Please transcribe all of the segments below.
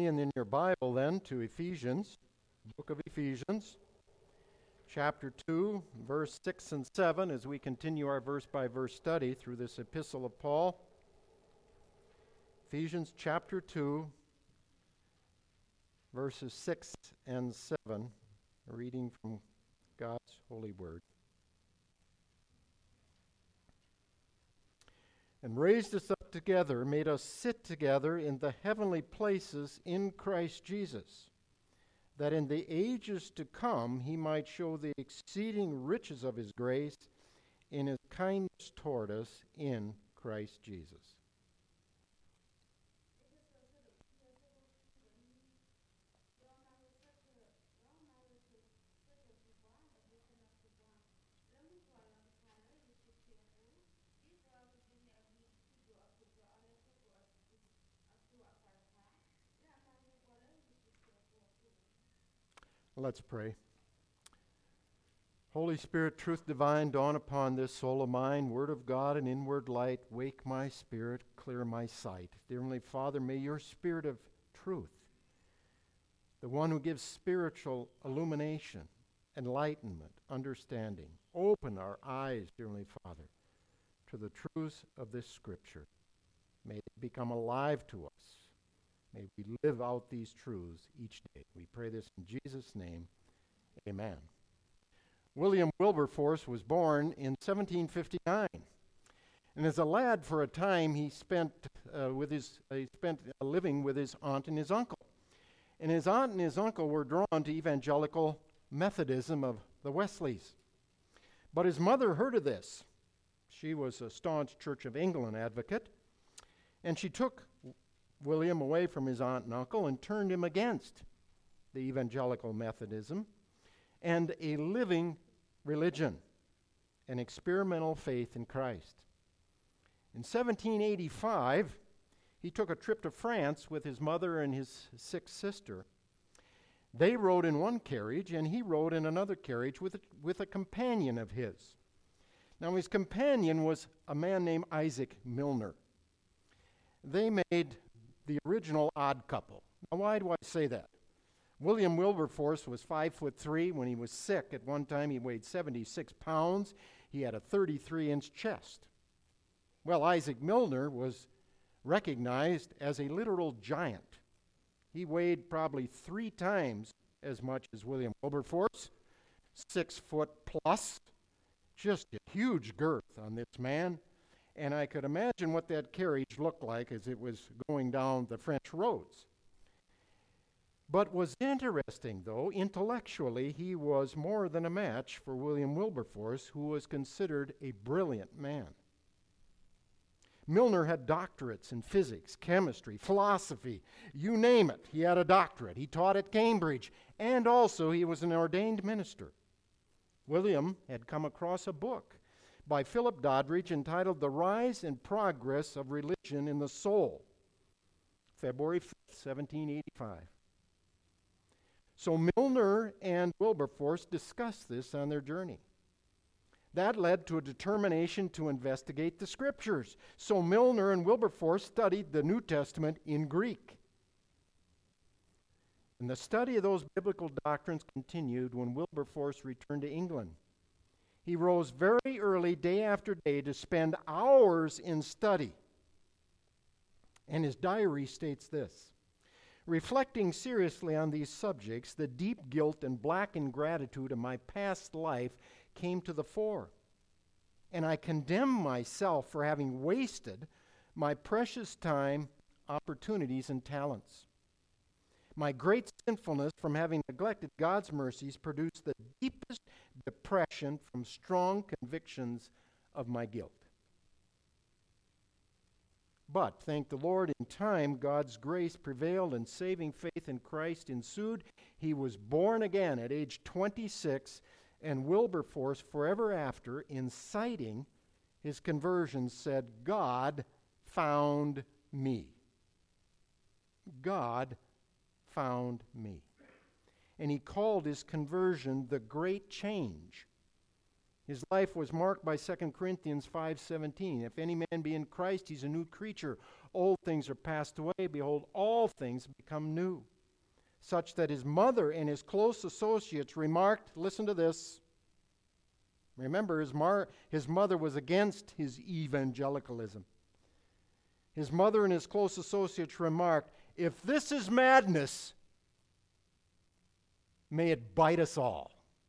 me in your Bible then to Ephesians, book of Ephesians, chapter 2, verse 6 and 7, as we continue our verse-by-verse study through this epistle of Paul. Ephesians chapter 2, verses 6 and 7, reading from God's holy word. And raised us up together, made us sit together in the heavenly places in Christ Jesus, that in the ages to come he might show the exceeding riches of his grace in his kindness toward us in Christ Jesus. Let's pray. Holy Spirit, truth divine, dawn upon this soul of mine, word of God and inward light, wake my spirit, clear my sight. Dear Heavenly Father, may your spirit of truth, the one who gives spiritual illumination, enlightenment, understanding, open our eyes, dear Heavenly Father, to the truths of this Scripture. May it become alive to us. May we live out these truths each day. We pray this in Jesus' name. Amen. William Wilberforce was born in 1759. And as a lad, for a time, he spent living with his aunt and his uncle. And his aunt and his uncle were drawn to evangelical Methodism of the Wesleys. But his mother heard of this. She was a staunch Church of England advocate. And she took William away from his aunt and uncle and turned him against the evangelical Methodism and a living religion, an experimental faith in Christ. In 1785, he took a trip to France with his mother and his sick sister. They rode in one carriage, and he rode in another carriage with a companion of his. Now, his companion was a man named Isaac Milner. They made the original odd couple. Now, why do I say that? William Wilberforce was 5'3" when he was sick. At one time, he weighed 76 pounds. He had a 33-inch chest. Well, Isaac Milner was recognized as a literal giant. He weighed probably 3 times as much as William Wilberforce, 6 foot plus, just a huge girth on this man. And I could imagine what that carriage looked like as it was going down the French roads. But what's interesting, though, intellectually, he was more than a match for William Wilberforce, who was considered a brilliant man. Milner had doctorates in physics, chemistry, philosophy, you name it. He had a doctorate. He taught at Cambridge, and also he was an ordained minister. William had come across a book by Philip Doddridge entitled The Rise and Progress of Religion in the Soul, February 5th, 1785. So Milner and Wilberforce discussed this on their journey. That led to a determination to investigate the Scriptures. So Milner and Wilberforce studied the New Testament in Greek. And the study of those biblical doctrines continued when Wilberforce returned to England. He rose very early, day after day, to spend hours in study. And his diary states this: reflecting seriously on these subjects, the deep guilt and black ingratitude of my past life came to the fore. And I condemn myself for having wasted my precious time, opportunities, and talents. My great sinfulness from having neglected God's mercies produced the deepest depression from strong convictions of my guilt. But, thank the Lord, in time God's grace prevailed and saving faith in Christ ensued. He was born again at age 26, and Wilberforce forever after, inciting his conversion, said, God found me. God found me. And he called his conversion the Great Change. His life was marked by 2 Corinthians 5:17. If any man be in Christ, he's a new creature. old things are passed away. Behold, all things become new. Such that his mother and his close associates remarked, listen to this. Remember, his mother was against his evangelicalism. His mother and his close associates remarked, if this is madness, may it bite us all.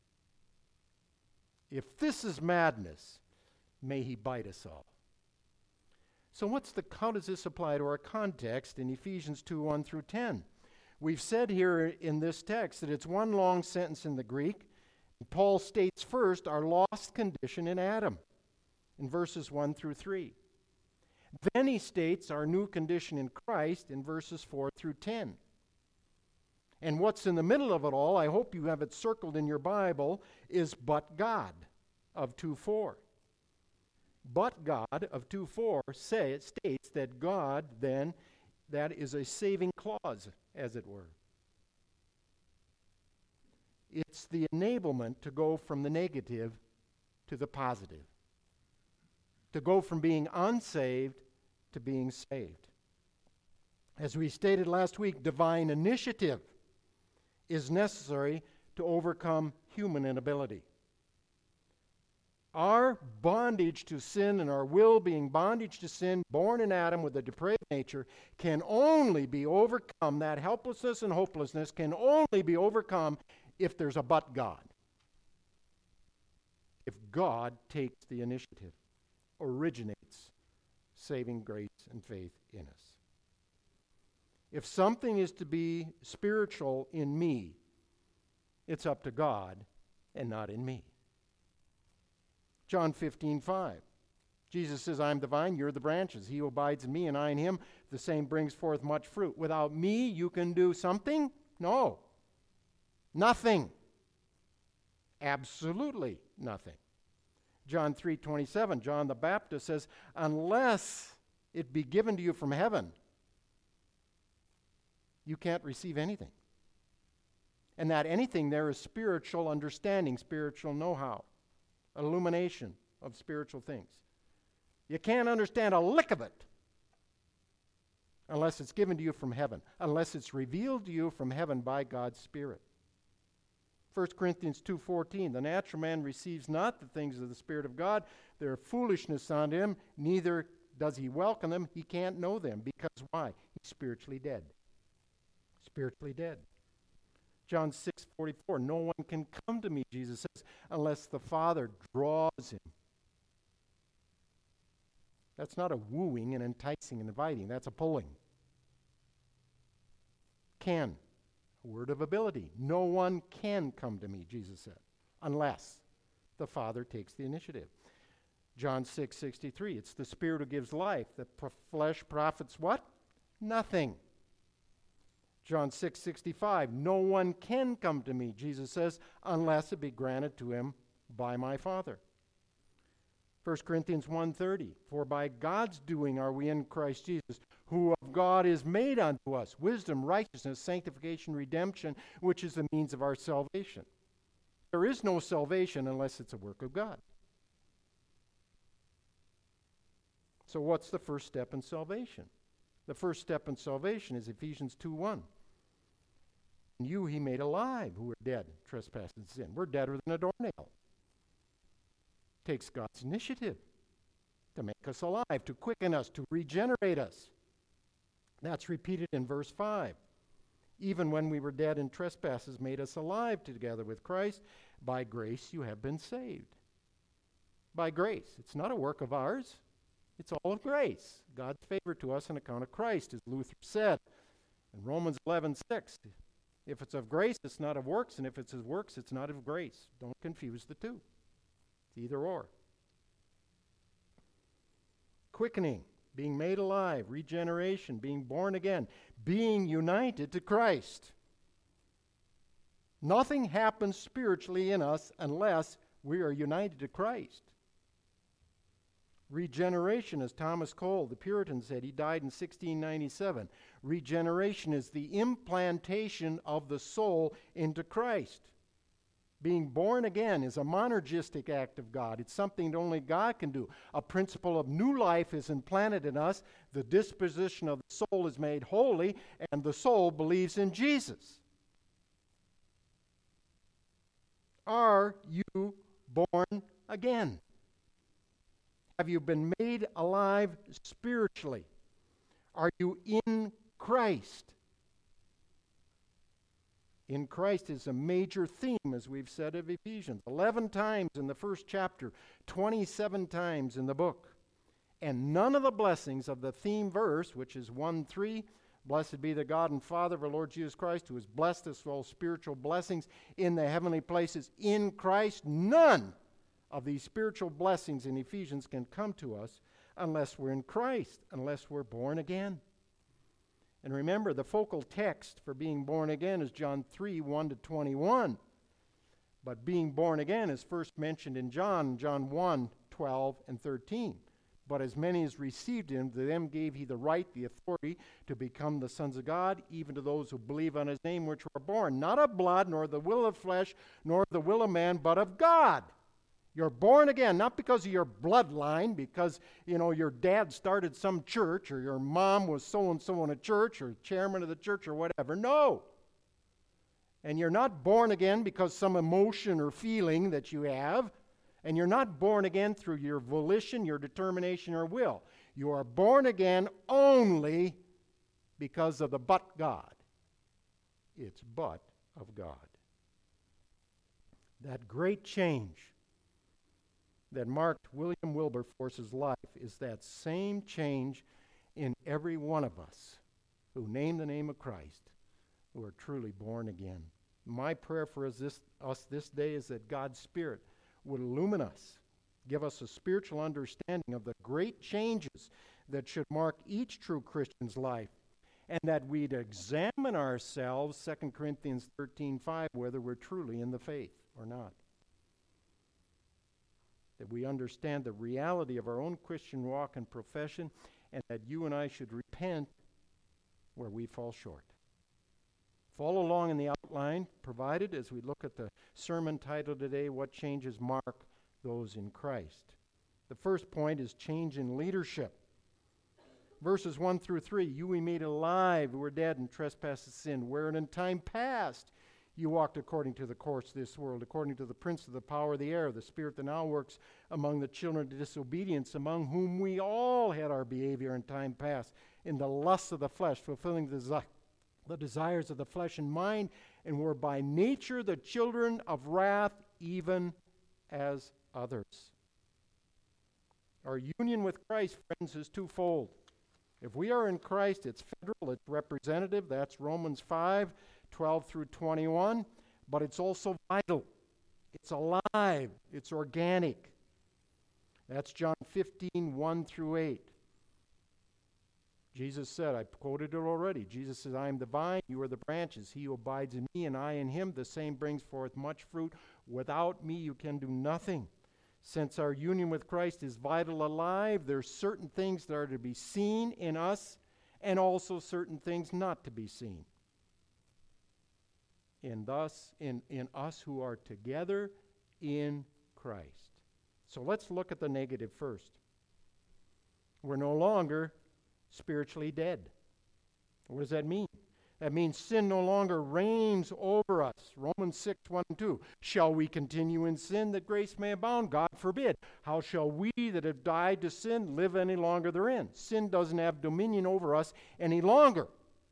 If this is madness, may he bite us all. So how does this apply to our context in Ephesians 2:1 through 10? We've said here in this text that it's one long sentence in the Greek. Paul states first our lost condition in Adam in verses 1 through 3. Then he states our new condition in Christ in verses 4 through 10. And what's in the middle of it all, I hope you have it circled in your Bible, is but God of 2:4. But God of 2:4 states that God then, that is a saving clause, as it were. It's the enablement to go from the negative to the positive. To go from being unsaved to being saved. As we stated last week, divine initiative is necessary to overcome human inability. Our bondage to sin and our will being bondage to sin, born in Adam with a depraved nature, can only be overcome. That helplessness and hopelessness can only be overcome if there's a but God. If God takes the initiative, originates saving grace and faith in us. If something is to be spiritual in me, it's up to God and not in me. John 15:5. Jesus says, I am the vine, you're the branches. He who abides in me and I in him, the same brings forth much fruit. Without me, you can do something? No. Nothing. Absolutely nothing. John 3:27, John the Baptist says, unless it be given to you from heaven, you can't receive anything. And that anything there is spiritual understanding, spiritual know-how, illumination of spiritual things. You can't understand a lick of it unless it's given to you from heaven, unless it's revealed to you from heaven by God's Spirit. 1 Corinthians 2:14, the natural man receives not the things of the Spirit of God. They are foolishness unto him, neither does he welcome them. He can't know them. Because why? He's spiritually dead. Spiritually dead. John 6:44, no one can come to me, Jesus says, unless the Father draws him. That's not a wooing and enticing and inviting. That's a pulling. Can. A word of ability. No one can come to me, Jesus said, unless the Father takes the initiative. John 6:63, it's the Spirit who gives life. The flesh profits what? Nothing. John 6:65, no one can come to me, Jesus says, unless it be granted to him by my Father. 1 Corinthians 1:30, for by God's doing are we in Christ Jesus, who of God is made unto us wisdom, righteousness, sanctification, redemption, which is the means of our salvation. There is no salvation unless it's a work of God. So what's the first step in salvation? The first step in salvation is Ephesians 2:1. And you he made alive who were dead, trespass and sin. We're deader than a doornail. Takes God's initiative to make us alive, to quicken us, to regenerate us. That's repeated in verse 5. Even when we were dead in trespasses, made us alive together with Christ. By grace you have been saved. By grace. It's not a work of ours. It's all of grace. God's favor to us on account of Christ, as Luther said in Romans 11:6. If it's of grace, it's not of works, and if it's of works, it's not of grace. Don't confuse the two. It's either or. Quickening, being made alive, regeneration, being born again, being united to Christ. Nothing happens spiritually in us unless we are united to Christ. Regeneration, as Thomas Cole, the Puritan, said, he died in 1697. Regeneration is the implantation of the soul into Christ. Being born again is a monergistic act of God. It's something that only God can do. A principle of new life is implanted in us. The disposition of the soul is made holy, and the soul believes in Jesus. Are you born again? Have you been made alive spiritually? Are you in Christ? In Christ is a major theme, as we've said, of Ephesians. 11 times in the first chapter, 27 times in the book. And none of the blessings of the theme verse, which is 1:3, blessed be the God and Father of our Lord Jesus Christ, who has blessed us with all spiritual blessings in the heavenly places in Christ. None of these spiritual blessings in Ephesians can come to us unless we're in Christ, unless we're born again. And remember, the focal text for being born again is John 3:1-21. But being born again is first mentioned in John 1:12 and 13. But as many as received him, to them gave he the right, the authority, to become the sons of God, even to those who believe on his name, which were born, not of blood, nor the will of flesh, nor the will of man, but of God. You're born again, not because of your bloodline, because, your dad started some church, or your mom was so-and-so in a church, or chairman of the church, or whatever. No. And you're not born again because some emotion or feeling that you have. And you're not born again through your volition, your determination, or will. You are born again only because of the but God. It's but of God. That great change that marked William Wilberforce's life is that same change in every one of us who name the name of Christ, who are truly born again. My prayer for us this day is that God's Spirit would illumine us, give us a spiritual understanding of the great changes that should mark each true Christian's life, and that we'd examine ourselves, 2 Corinthians 13:5, whether we're truly in the faith or not. That we understand the reality of our own Christian walk and profession, and that you and I should repent where we fall short. Follow along in the outline provided as we look at the sermon title today, What Changes Mark Those in Christ. The first point is change in leadership. Verses 1-3, you we made alive who were dead in trespasses and sin, wherein in time past you walked according to the course of this world, according to the prince of the power of the air, the spirit that now works among the children of disobedience, among whom we all had our behavior in time past, in the lusts of the flesh, fulfilling the desires of the flesh and mind, and were by nature the children of wrath, even as others. Our union with Christ, friends, is twofold. If we are in Christ, it's federal, it's representative. That's Romans 5:12-21. But it's also vital. It's alive. It's organic. That's John 15:1-8. Jesus said, I quoted it already. Jesus says, I am the vine, you are the branches. He who abides in me and I in him, the same brings forth much fruit. Without me you can do nothing. Since our union with Christ is vital, alive, there are certain things that are to be seen in us and also certain things not to be seen. In us who are together in Christ. So let's look at the negative first. We're no longer spiritually dead. What does that mean? That means sin no longer reigns over us. Romans 6:1-2. Shall we continue in sin that grace may abound? God forbid. How shall we that have died to sin live any longer therein? Sin doesn't have dominion over us any longer.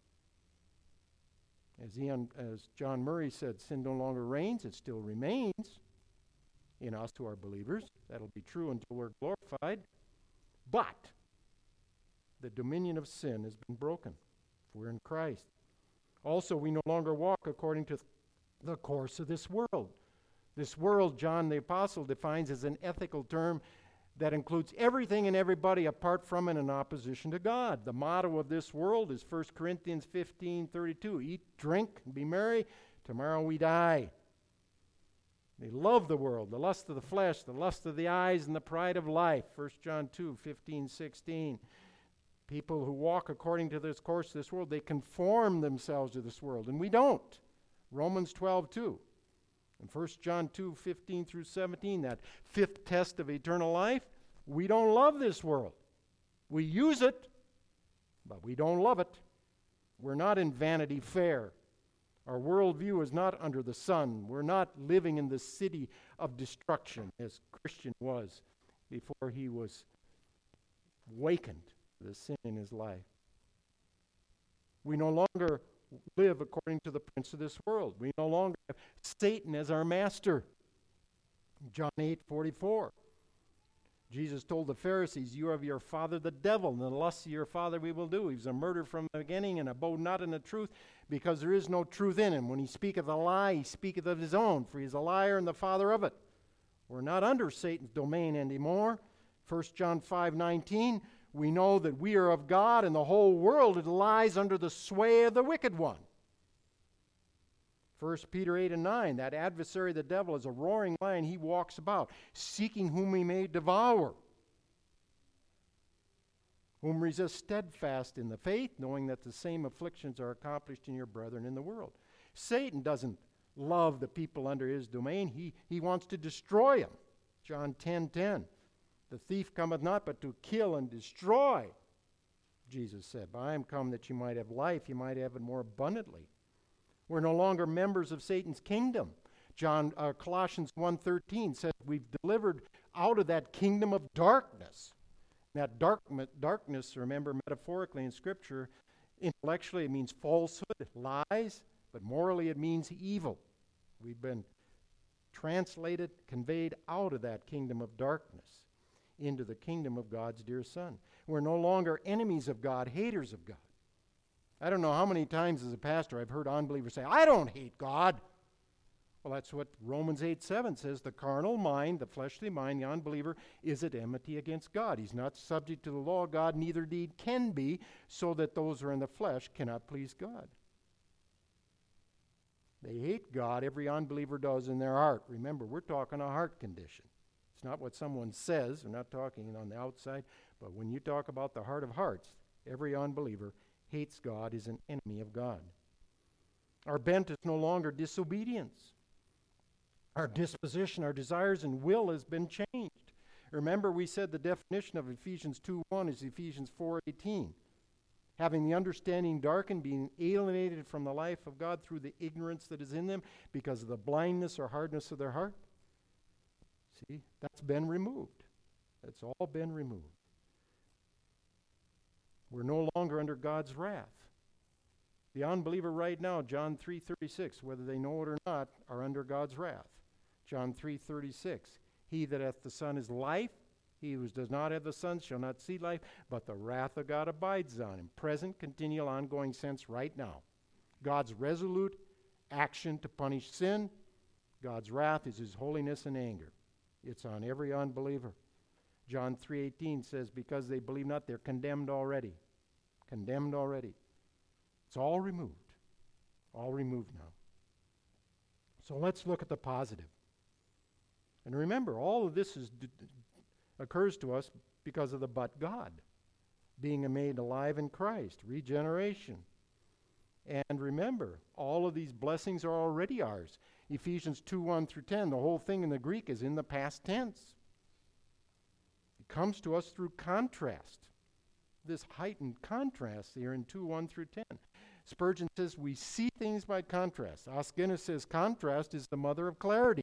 As John Murray said, sin no longer reigns, it still remains in us who are believers. That'll be true until we're glorified. But the dominion of sin has been broken if we're in Christ. Also, we no longer walk according to the course of this world. This world, John the Apostle defines as an ethical term that includes everything and everybody apart from and in opposition to God. The motto of this world is 1 Corinthians 15:32. Eat, drink, and be merry. Tomorrow we die. They love the world, the lust of the flesh, the lust of the eyes, and the pride of life. 1 John 2:15-16. People who walk according to this course of this world, they conform themselves to this world, and we don't. Romans 12:2. In 1 John 2:15 through 17, that fifth test of eternal life, we don't love this world. We use it, but we don't love it. We're not in Vanity Fair. Our worldview is not under the sun. We're not living in the city of destruction as Christian was before he was awakened to the sin in his life. We no longer live according to the prince of this world. We no longer have Satan as our master. John 8:44. Jesus told the Pharisees, "You are of your father the devil, and the lusts of your father we will do. He was a murderer from the beginning, and abode not in the truth, because there is no truth in him. When he speaketh a lie, he speaketh of his own, for he is a liar and the father of it." We're not under Satan's domain anymore. 1 John 5:19, we know that we are of God, and the whole world lies under the sway of the wicked one. 1 Peter 8:9, that adversary, the devil, is a roaring lion. He walks about, seeking whom he may devour. Whom resist steadfast in the faith, knowing that the same afflictions are accomplished in your brethren in the world. Satan doesn't love the people under his domain. He wants to destroy them. John 10:10, the thief cometh not but to kill and destroy, Jesus said. But I am come that you might have life, you might have it more abundantly. We're no longer members of Satan's kingdom. Colossians 1:13 says we've delivered out of that kingdom of darkness. That darkness, remember, metaphorically in Scripture, intellectually it means falsehood, lies, but morally it means evil. We've been translated, conveyed out of that kingdom of darkness into the kingdom of God's dear Son. We're no longer enemies of God, haters of God. I don't know how many times as a pastor I've heard unbelievers say, "I don't hate God." Well, that's what Romans 8:7 says. The carnal mind, the fleshly mind, the unbeliever, is at enmity against God. He's not subject to the law of God, neither indeed can be, so that those who are in the flesh cannot please God. They hate God, every unbeliever does in their heart. Remember, we're talking a heart condition. It's not what someone says. We're not talking on the outside. But when you talk about the heart of hearts, every unbeliever hates God, is an enemy of God. Our bent is no longer disobedience. Our disposition, our desires, and will has been changed. Remember, we said the definition of Ephesians 2:1 is Ephesians 4:18. Having the understanding darkened, being alienated from the life of God through the ignorance that is in them because of the blindness or hardness of their heart. See, that's been removed. That's all been removed. We're no longer under God's wrath. The unbeliever right now, John 3:36, whether they know it or not, are under God's wrath. John 3:36, he that hath the Son is life. He who does not have the Son shall not see life, but the wrath of God abides on him. Present, continual, ongoing sense right now. God's resolute action to punish sin. God's wrath is his holiness and anger. It's on every unbeliever. John 3:18 says, because they believe not, they're condemned already. Condemned already. It's all removed. All removed now. So let's look at the positive. And remember, all of this occurs to us because of the but God, being made alive in Christ, regeneration. And remember, all of these blessings are already ours. Ephesians 2:1 through 10, the whole thing in the Greek is in the past tense. It comes to us through contrast, this heightened contrast here in 2:1 through 10. Spurgeon says we see things by contrast. Os Guinness says contrast is the mother of clarity.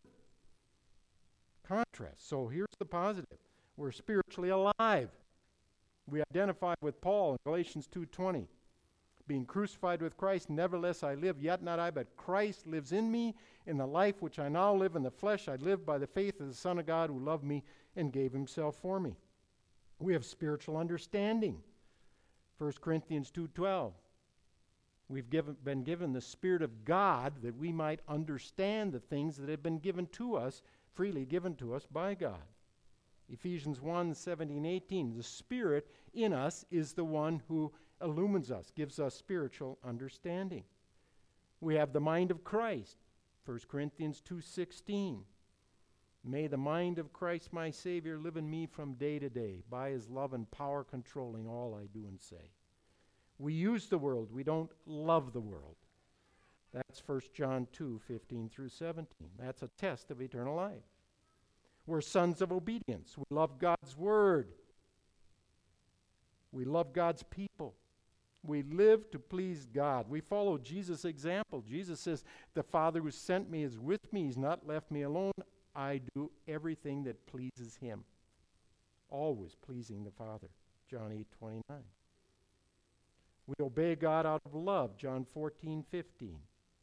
Contrast. So here's the positive. We're spiritually alive. We identify with Paul in Galatians 2:20. Being crucified with Christ, nevertheless I live, yet not I, but Christ lives in me. In the life which I now live in the flesh, I live by the faith of the Son of God who loved me and gave himself for me. We have spiritual understanding. 1 Corinthians 2:12. We've been given the Spirit of God that we might understand the things that have been given to us, freely given to us by God. Ephesians 1:17-18. The Spirit in us is the one who illumines us, gives us spiritual understanding. We have the mind of Christ. 1 Corinthians 2:16. May the mind of Christ my Savior live in me from day to day, by his love and power controlling all I do and say. We use the world. We don't love the world. That's 1 John 2:15 through 17. That's a test of eternal life. We're sons of obedience. We love God's word. We love God's people. We live to please God. We follow Jesus' example. Jesus says, the Father who sent me is with me. He's not left me alone. I do everything that pleases him. Always pleasing the Father. John 8:29. We obey God out of love. John 14:15.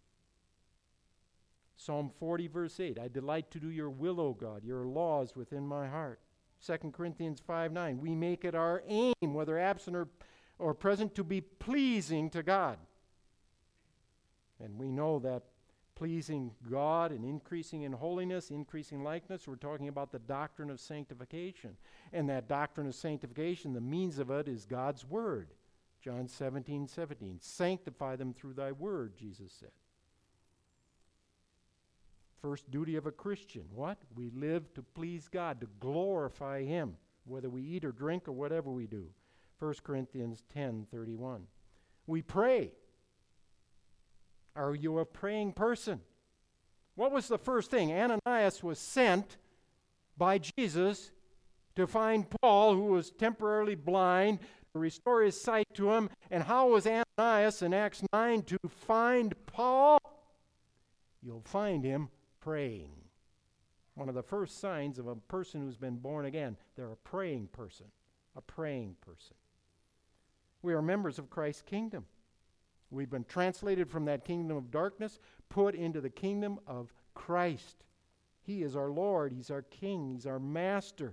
Psalm 40, verse 8. I delight to do your will, O God. Your law is within my heart. 2 Corinthians 5:9. We make it our aim, whether absent or present, to be pleasing to God. And we know that pleasing God and increasing in holiness, increasing likeness, we're talking about the doctrine of sanctification. And that doctrine of sanctification, the means of it is God's word. John 17:17. Sanctify them through thy word, Jesus said. First duty of a Christian, what? We live to please God, to glorify him, whether we eat or drink or whatever we do. 1 Corinthians 10:31. We pray. Are you a praying person? What was the first thing? Ananias was sent by Jesus to find Paul, who was temporarily blind, to restore his sight to him. And how was Ananias in Acts 9 to find Paul? You'll find him praying. One of the first signs of a person who's been born again, they're a praying person. A praying person. We are members of Christ's kingdom. We've been translated from that kingdom of darkness, put into the kingdom of Christ. He is our Lord. He's our King. He's our Master.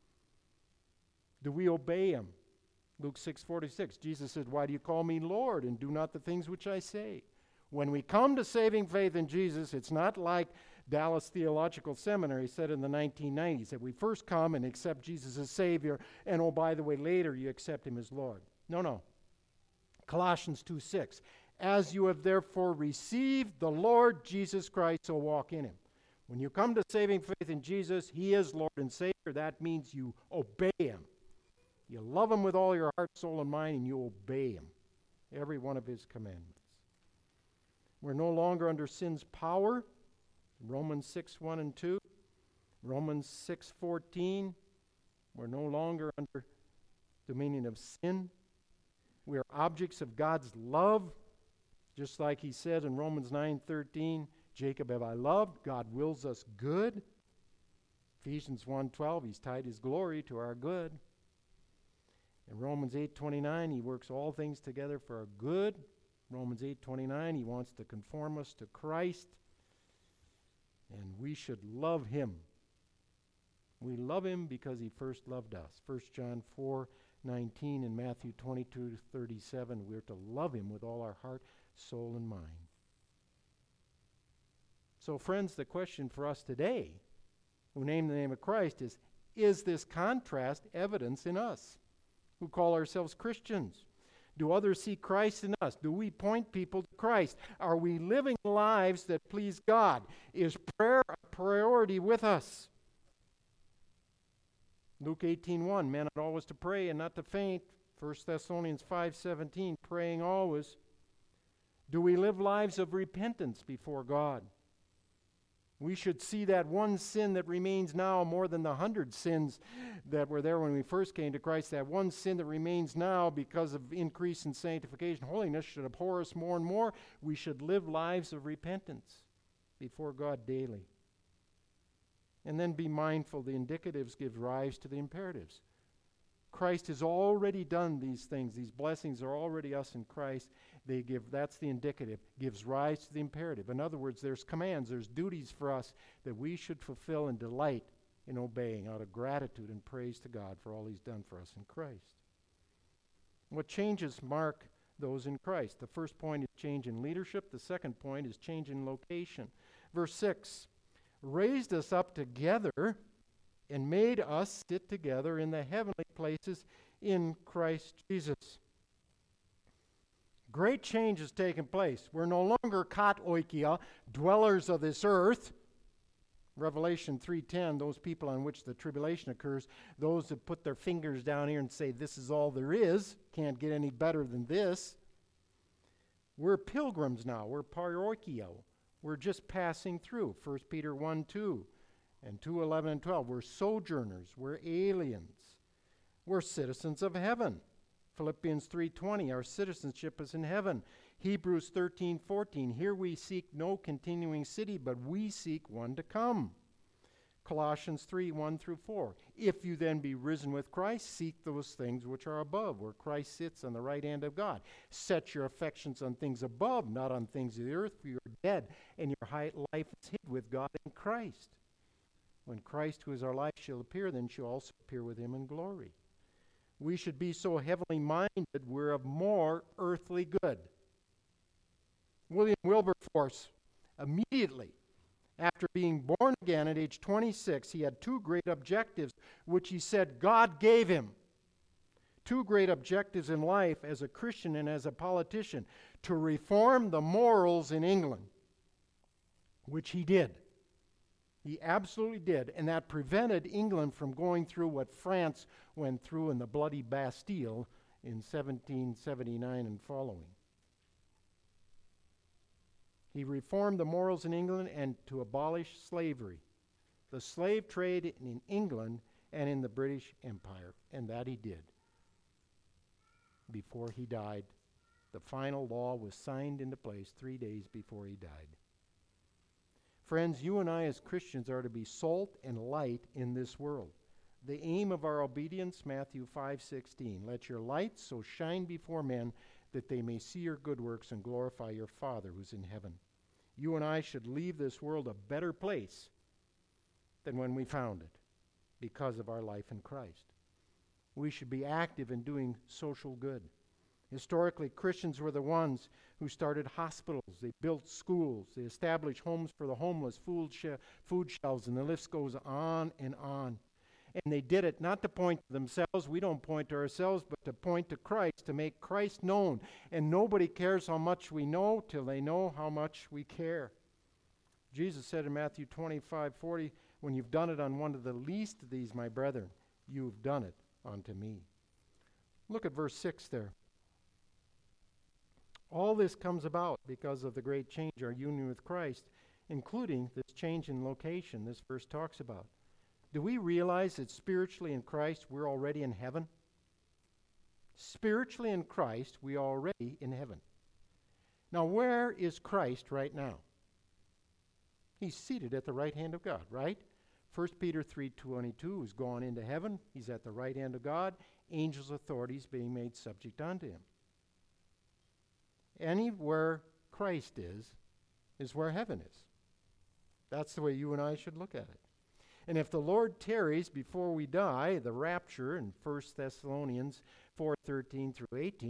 Do we obey him? Luke 6:46, Jesus said, why do you call me Lord and do not the things which I say? When we come to saving faith in Jesus, it's not like Dallas Theological Seminary said in the 1990s, that we first come and accept Jesus as Savior, and oh, by the way, later you accept him as Lord. No. Colossians 2:6, as you have therefore received the Lord Jesus Christ, so walk in him. When you come to saving faith in Jesus, he is Lord and Savior. That means you obey him. You love him with all your heart, soul, and mind, and you obey him. Every one of his commandments. We're no longer under sin's power. Romans 6:1 and 2. Romans 6:14. We're no longer under dominion of sin. We are objects of God's love. Just like he said in Romans 9:13, Jacob have I loved. God wills us good. Ephesians 1:12, he's tied his glory to our good. In Romans 8:29, he works all things together for our good. Romans 8:29, he wants to conform us to Christ. And we should love him. We love him because he first loved us. 1 John 4:19 and Matthew 22:37, we're to love him with all our heart, soul, and mind. So friends, the question for us today, who name the name of Christ, is this contrast evidence in us, who call ourselves Christians? Do others see Christ in us? Do we point people to Christ? Are we living lives that please God? Is prayer a priority with us? Luke 18:1, men ought always to pray and not to faint. 1 Thessalonians 5:17, praying always. Do we live lives of repentance before God? We should see that one sin that remains now more than the 100 sins that were there when we first came to Christ. That one sin that remains now because of increase in sanctification, holiness, should abhor us more and more. We should live lives of repentance before God daily. And then be mindful the indicatives give rise to the imperatives. Christ has already done these things. These blessings are already us in Christ. That's the indicative, gives rise to the imperative. In other words, there's commands, there's duties for us that we should fulfill and delight in obeying out of gratitude and praise to God for all he's done for us in Christ. What changes mark those in Christ? The first point is change in leadership. The second point is change in location. Verse 6, raised us up together and made us sit together in the heavenly places in Christ Jesus. Great change has taken place. We're no longer kat oikia, dwellers of this earth. Revelation 3:10, those people on which the tribulation occurs, those that put their fingers down here and say, this is all there is, can't get any better than this. We're pilgrims now. We're paroikio. We're just passing through. 1 Peter 1:2 and 2:11 and 12. We're sojourners. We're aliens. We're citizens of heaven. Philippians 3:20, our citizenship is in heaven. Hebrews 13:14, here we seek no continuing city, but we seek one to come. Colossians 3:1 through 4, if you then be risen with Christ, seek those things which are above, where Christ sits on the right hand of God. Set your affections on things above, not on things of the earth, for you are dead, and your life is hid with God in Christ. When Christ, who is our life, shall appear, then shall also appear with him in glory. We should be so heavenly minded, we're of more earthly good. William Wilberforce, immediately after being born again at age 26, he had two great objectives, which he said God gave him. Two great objectives in life as a Christian and as a politician: to reform the morals in England, which he did. He absolutely did, and that prevented England from going through what France went through in the bloody Bastille in 1779 and following. He reformed the morals in England and to abolish slavery, the slave trade in England and in the British Empire, and that he did. Before he died, the final law was signed into place 3 days before he died. Friends, you and I as Christians are to be salt and light in this world. The aim of our obedience, Matthew 5:16, let your light so shine before men that they may see your good works and glorify your Father who's in heaven. You and I should leave this world a better place than when we found it because of our life in Christ. We should be active in doing social good. Historically, Christians were the ones who started hospitals, they built schools, they established homes for the homeless, food shelves, and the list goes on and on. And they did it not to point to themselves, we don't point to ourselves, but to point to Christ, to make Christ known. And nobody cares how much we know till they know how much we care. Jesus said in Matthew 25:40, when you've done it on one of the least of these, my brethren, you've done it unto me. Look at verse 6 there. All this comes about because of the great change, our union with Christ, including this change in location this verse talks about. Do we realize that spiritually in Christ we're already in heaven? Spiritually in Christ we are already in heaven. Now where is Christ right now? He's seated at the right hand of God, right? 1 Peter 3:22 is gone into heaven. He's at the right hand of God. Angels' authorities being made subject unto him. Anywhere Christ is where heaven is. That's the way you and I should look at it. And if the Lord tarries before we die, the rapture in 1 Thessalonians 4:13 through 18,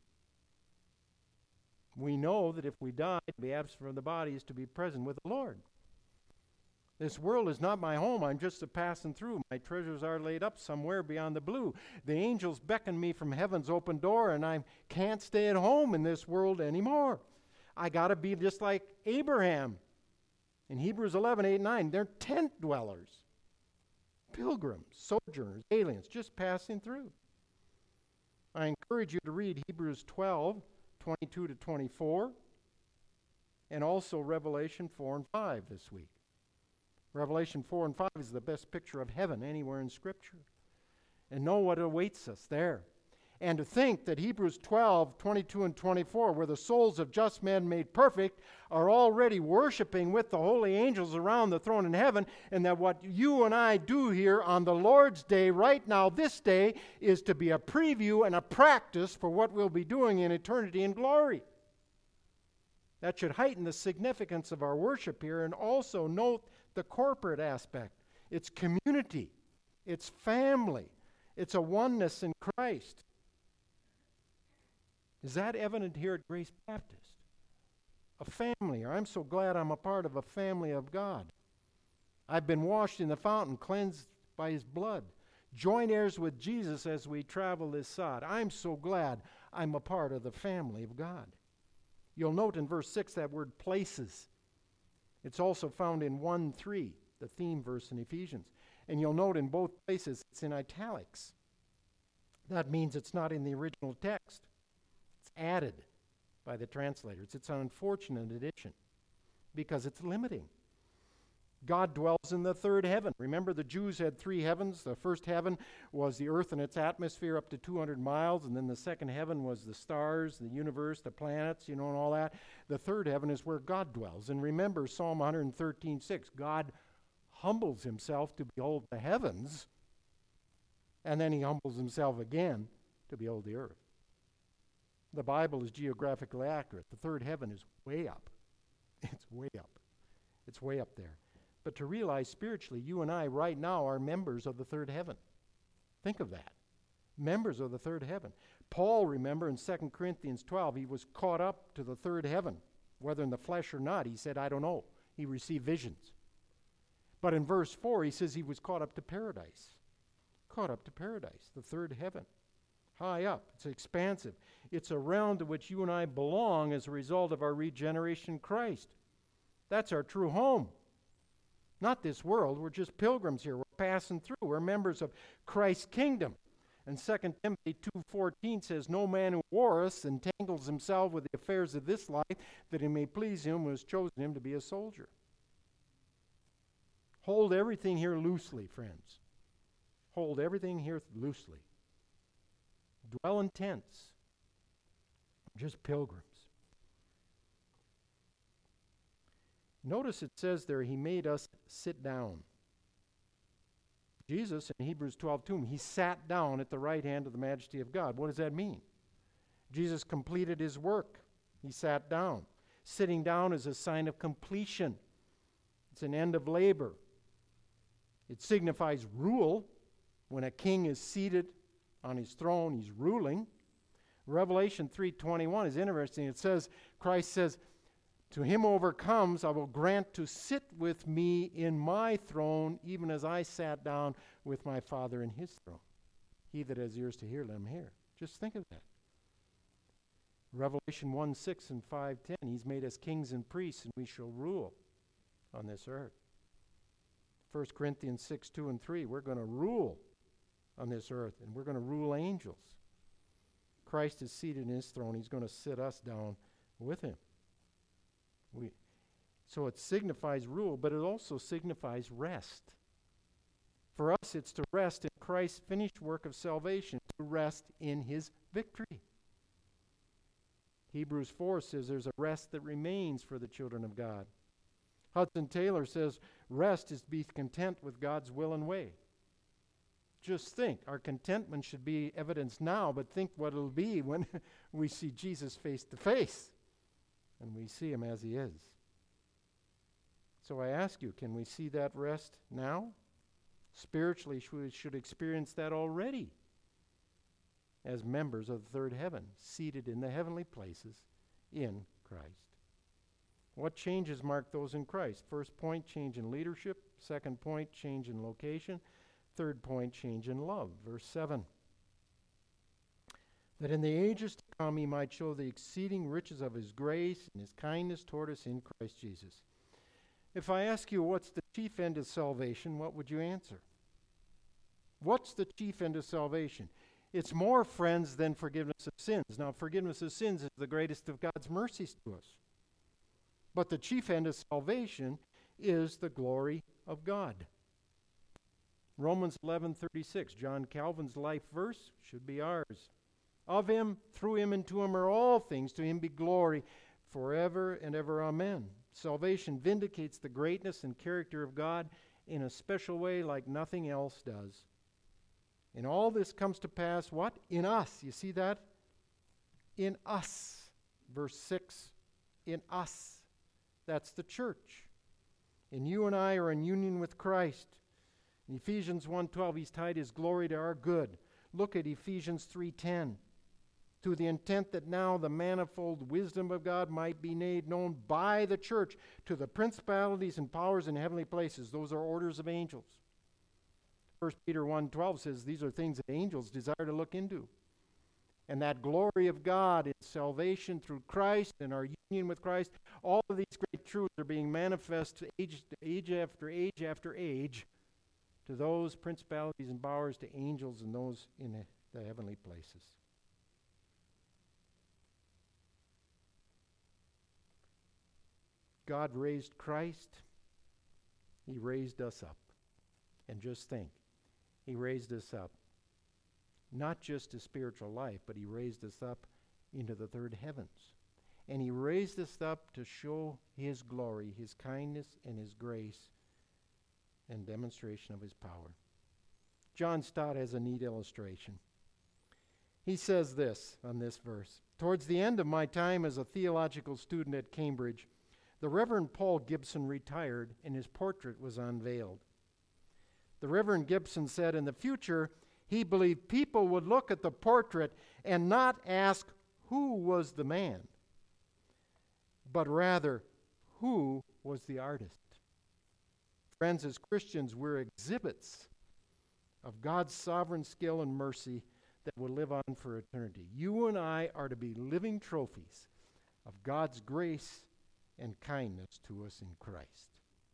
we know that if we die, to be absent from the body is to be present with the Lord. This world is not my home. I'm just a passing through. My treasures are laid up somewhere beyond the blue. The angels beckon me from heaven's open door, and I can't stay at home in this world anymore. I got to be just like Abraham. In Hebrews 11:8-9, they're tent dwellers, pilgrims, sojourners, aliens, just passing through. I encourage you to read Hebrews 12:22-24, and also Revelation 4 and 5 this week. Revelation 4 and 5 is the best picture of heaven anywhere in Scripture. And know what awaits us there. And to think that Hebrews 12:22 and 24, where the souls of just men made perfect, are already worshiping with the holy angels around the throne in heaven, and that what you and I do here on the Lord's Day, right now, this day, is to be a preview and a practice for what we'll be doing in eternity in glory. That should heighten the significance of our worship here, and also note the corporate aspect. It's community. It's family. It's a oneness in Christ. Is that evident here at Grace Baptist? A family. I'm so glad I'm a part of a family of God. I've been washed in the fountain, cleansed by his blood. Joint heirs with Jesus as we travel this sod. I'm so glad I'm a part of the family of God. You'll note in verse 6 that word places. It's also found in 1:3, the theme verse in Ephesians. And you'll note in both places it's in italics. That means it's not in the original text. It's added. by the translators. It's an unfortunate addition because it's limiting. God dwells in the third heaven. Remember, the Jews had three heavens. The first heaven was the earth and its atmosphere up to 200 miles, and then the second heaven was the stars, the universe, the planets, and all that. The third heaven is where God dwells. And remember Psalm 113:6. God humbles himself to behold the heavens, and then he humbles himself again to behold the earth. The Bible is geographically accurate. The third heaven is way up. It's way up. It's way up there. But to realize spiritually, you and I right now are members of the third heaven. Think of that. Members of the third heaven. Paul, remember, in 2 Corinthians 12, he was caught up to the third heaven. Whether in the flesh or not, he said, I don't know. He received visions. But in verse 4, he says he was caught up to paradise. Caught up to paradise, the third heaven. High up. It's expansive. It's a realm to which you and I belong as a result of our regeneration in Christ. That's our true home. Not this world. We're just pilgrims here. We're passing through. We're members of Christ's kingdom. And 2 Timothy 2:14 says, no man who warreth entangles himself with the affairs of this life, that he may please him who has chosen him to be a soldier. Hold everything here loosely, friends. Hold everything here loosely. Dwell in tents. Just pilgrims. Notice it says there, he made us sit down. Jesus, in Hebrews 12:2, he sat down at the right hand of the majesty of God. What does that mean? Jesus completed his work. He sat down. Sitting down is a sign of completion. It's an end of labor. It signifies rule. When a king is seated on his throne, he's ruling. Revelation 3:21 is interesting. It says, Christ says, to him who overcomes, I will grant to sit with me in my throne, even as I sat down with my Father in his throne. He that has ears to hear, let him hear. Just think of that. Revelation 1:6 and 5:10, he's made us kings and priests, and we shall rule on this earth. 1 Corinthians 6:2 and 3, we're going to rule on this earth, and we're going to rule angels. Christ is seated in his throne. He's going to sit us down with him. So it signifies rule, but it also signifies rest. For us, it's to rest in Christ's finished work of salvation, to rest in his victory. Hebrews 4 says there's a rest that remains for the children of God. Hudson Taylor says rest is to be content with God's will and way. Just think, our contentment should be evidenced now, but think what it'll be when we see Jesus face to face and we see him as he is. So I ask you, can we see that rest now? Spiritually, we should experience that already as members of the third heaven, seated in the heavenly places in Christ. What changes mark those in Christ? First point, change in leadership. Second point, change in location. Third point, change in love. Verse 7. That in the ages to come he might show the exceeding riches of his grace and his kindness toward us in Christ Jesus. If I ask you what's the chief end of salvation, what would you answer? What's the chief end of salvation? It's more, friends, than forgiveness of sins. Now, forgiveness of sins is the greatest of God's mercies to us. But the chief end of salvation is the glory of God. Romans 11:36, John Calvin's life verse, should be ours. Of him, through him, and to him are all things. To him be glory forever and ever. Amen. Salvation vindicates the greatness and character of God in a special way like nothing else does. And all this comes to pass, what? In us. You see that? In us. Verse 6, in us. That's the church. And you and I are in union with Christ. In Ephesians 1:12, he's tied his glory to our good. Look at Ephesians 3:10. To the intent that now the manifold wisdom of God might be made known by the church to the principalities and powers in heavenly places. Those are orders of angels. 1 Peter 1:12 says these are things that angels desire to look into. And that glory of God in salvation through Christ and our union with Christ, all of these great truths are being manifest age after age after age to those principalities and powers, to angels and those in the heavenly places. God raised Christ, he raised us up. And just think, he raised us up, not just to spiritual life, but he raised us up into the third heavens. And he raised us up to show his glory, his kindness, and his grace, and demonstration of his power. John Stott has a neat illustration. He says this on this verse: "Towards the end of my time as a theological student at Cambridge, the Reverend Paul Gibson retired and his portrait was unveiled. The Reverend Gibson said in the future he believed people would look at the portrait and not ask who was the man, but rather who was the artist." Friends, as Christians, we're exhibits of God's sovereign skill and mercy that will live on for eternity. You and I are to be living trophies of God's grace and kindness to us in Christ.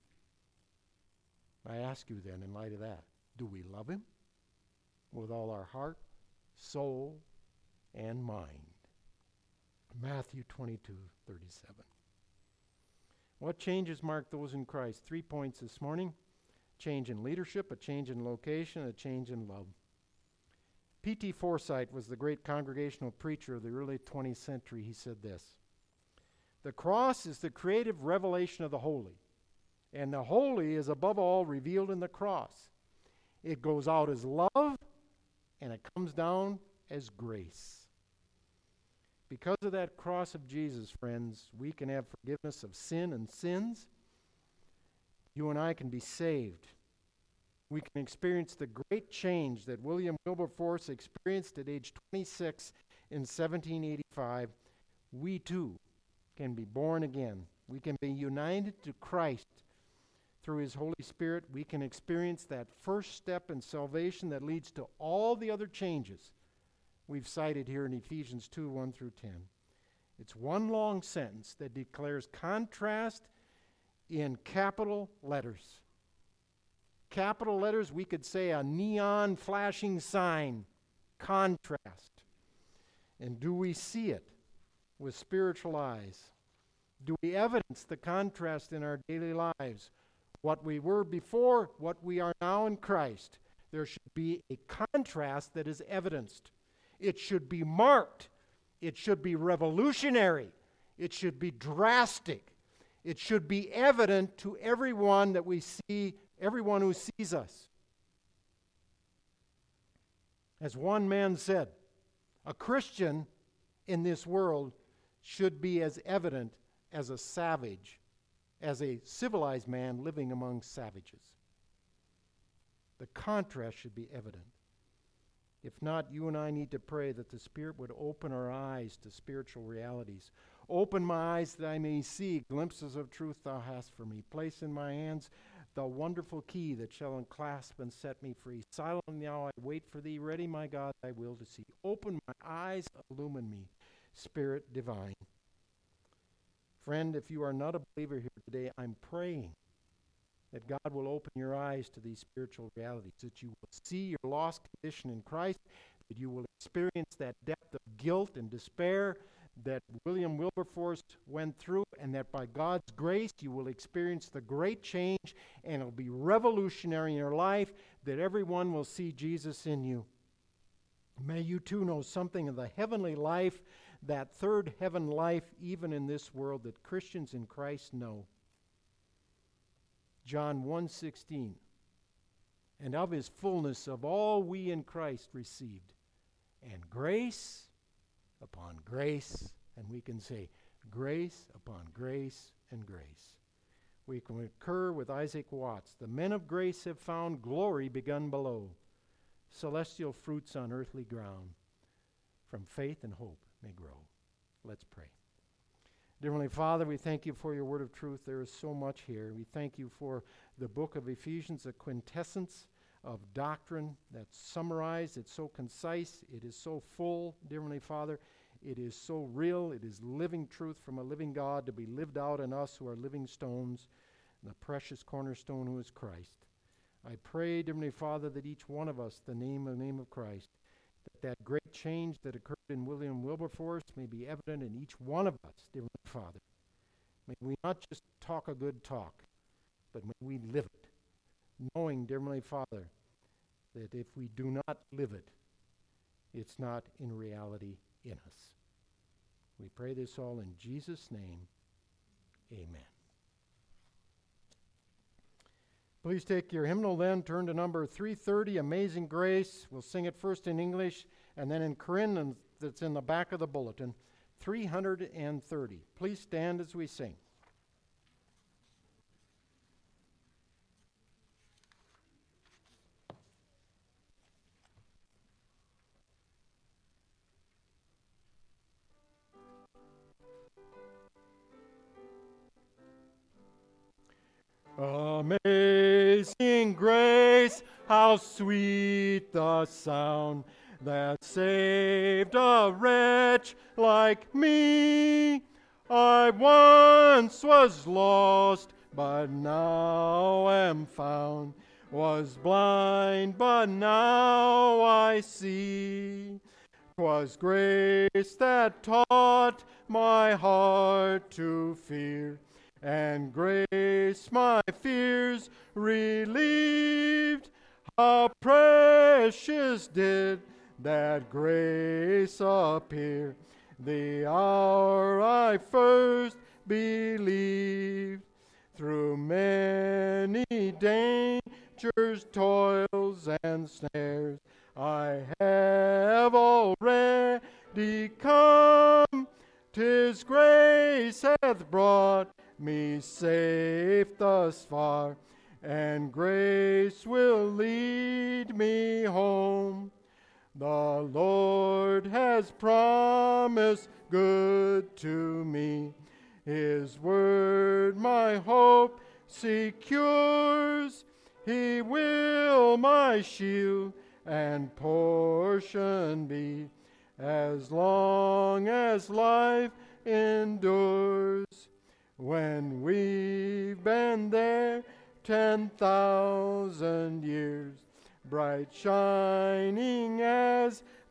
I ask you then, in light of that, do we love him with all our heart, soul, and mind? Matthew 22:37. What changes mark those in Christ? 3 points this morning: change in leadership, a change in location, a change in love. P.T. Forsyth was the great congregational preacher of the early 20th century. He said this: "The cross is the creative revelation of the holy, and the holy is above all revealed in the cross. It goes out as love, and it comes down as grace." Because of that cross of Jesus, friends, we can have forgiveness of sin and sins. You and I can be saved. We can experience the great change that William Wilberforce experienced at age 26 in 1785. We too can be born again. We can be united to Christ through his Holy Spirit. We can experience that first step in salvation that leads to all the other changes we've cited here in Ephesians 2:1-10. It's one long sentence that declares contrast in capital letters. Capital letters, we could say a neon flashing sign. Contrast. And do we see it with spiritual eyes? Do we evidence the contrast in our daily lives? What we were before, what we are now in Christ. There should be a contrast that is evidenced. It should be marked. It should be revolutionary. It should be drastic. It should be evident to everyone that we see, everyone who sees us. As one man said, a Christian in this world should be as evident as a savage, as a civilized man living among savages. The contrast should be evident. If not, you and I need to pray that the Spirit would open our eyes to spiritual realities. Open my eyes that I may see glimpses of truth thou hast for me. Place in my hands the wonderful key that shall unclasp and set me free. Silently now I wait for thee. Ready, my God, thy will to see. Open my eyes, illumine me. Spirit divine. Friend, if you are not a believer here today, I'm praying that God will open your eyes to these spiritual realities, that you will see your lost condition in Christ, that you will experience that depth of guilt and despair that William Wilberforce went through, and that by God's grace you will experience the great change, and it will be revolutionary in your life, that everyone will see Jesus in you. May you too know something of the heavenly life, that third heaven life, even in this world, that Christians in Christ know. John 1:16, and of his fullness of all we in Christ received, and grace upon grace, and we can say grace upon grace and grace. We can concur with Isaac Watts. The men of grace have found glory begun below, celestial fruits on earthly ground, from faith and hope may grow. Let's pray. Dear Heavenly Father, we thank you for your word of truth. There is so much here. We thank you for the book of Ephesians, a quintessence of doctrine that's summarized. It's so concise. It is so full, dear Heavenly Father. It is so real. It is living truth from a living God to be lived out in us who are living stones, and the precious cornerstone who is Christ. I pray, dear Heavenly Father, that each one of us, the name of Christ, that great change that occurred in William Wilberforce may be evident in each one of us, dear Father. May we not just talk a good talk, but may we live it, knowing, dear Heavenly Father, that if we do not live it, it's not in reality in us. We pray this all in Jesus' name. Amen. Please take your hymnal then, turn to number 330, Amazing Grace. We'll sing it first in English and then in Korean, that's in the back of the bulletin. 330. Please stand as we sing. Amazing grace, how sweet the sound that saved a wretch like me. I once was lost, but now am found, was blind, but now I see. 'Twas grace that taught my heart to fear, and grace my fears relieved. How precious did that grace appear the hour I first believed. Through many dangers, toils, and snares, I have already come. 'Tis grace hath brought me safe thus far, and grace will lead me home. The Lord has promised good to me. His word my hope secures. He will my shield and portion be, as long as life endures. When we've been there 10,000 years, bright shining as